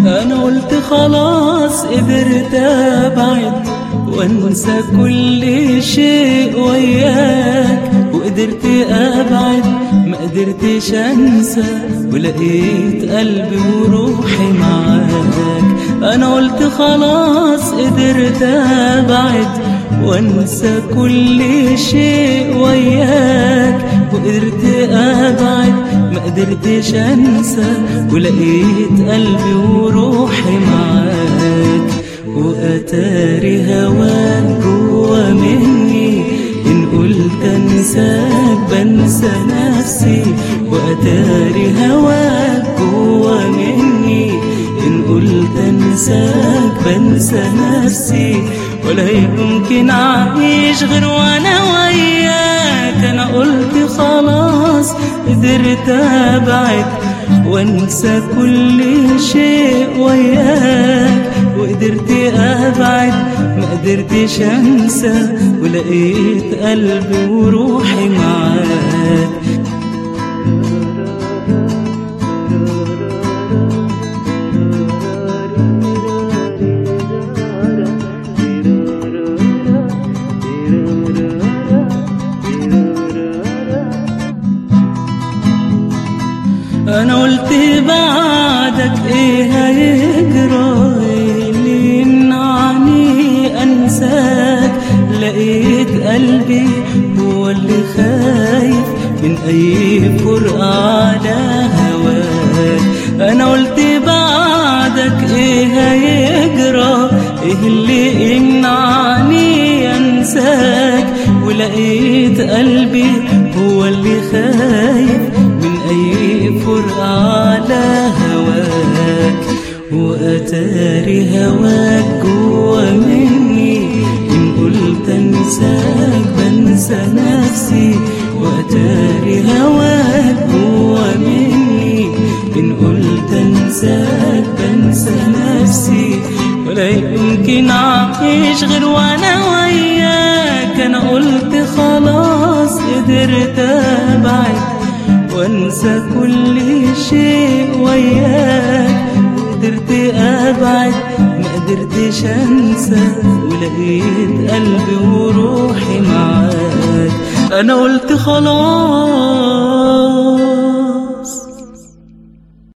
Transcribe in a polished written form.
أنا قلت خلاص قدرت أبعد وأنسى كل شيء وياك، وقدرت أبعد ما قدرتش أنسى، ولقيت قلبي وروحي معاك. أنا قلت خلاص قدرت أبعد وأنسى كل شيء وياك، وقدرت أبعد ما قدرتش أنسى، ولقيت قلبي وروحي معاك. وأتاري هواك جوا مني، إن قلت أنساك بنسى نفسي. وأتاري هواك جوا مني، إن قلت أنساك بنسى نفسي، ولا يمكن أعيش غير وأنا وياك. أنا قلت خلاص قدرت أبعد وأنسى كل شيء وياك، وقدرت أبعد ما قدرتش أنسى، ولقيت قلبي وروحي معاك. أنا قلت بعدك إيه هيجرى، اللي يمنعني أنساك. لقيت قلبي هو اللي خايف من أي فرقة على هواك. أنا قلت بعدك إيه هيجرى، إيه اللي يمنعني أنساك. ولقيت قلبي هو اللي خايف من أي فرقة على هواك. وأتاري هواك جوا مني، إن قلت أنساك بنسى نفسي. وأتاري هواك جوا مني، إن قلت أنساك بنسى نفسي، ولا يمكن أعيش غير وأنا وياك. أنا قلت خلاص قدرت أبعد وأنسى كل شيء وياك، قدرت أبعد ما قدرتش أنسى، ولقيت قلبي وروحي معاك. أنا قلت خلاص